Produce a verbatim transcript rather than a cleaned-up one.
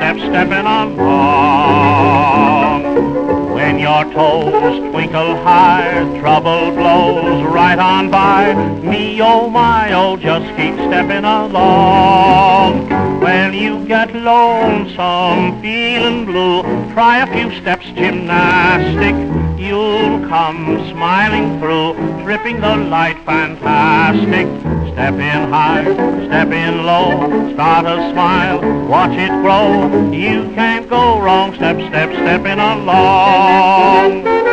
step, stepping along. When your toes twinkle high, trouble blows right on by. Me, oh my, oh, just keep stepping along. When you get lonesome, feeling blue, try a few steps gymnastic. You'll come smiling through, tripping the light fantastic. Step in high, step in low, start a smile, watch it grow. You can't go wrong, step, step, stepping along.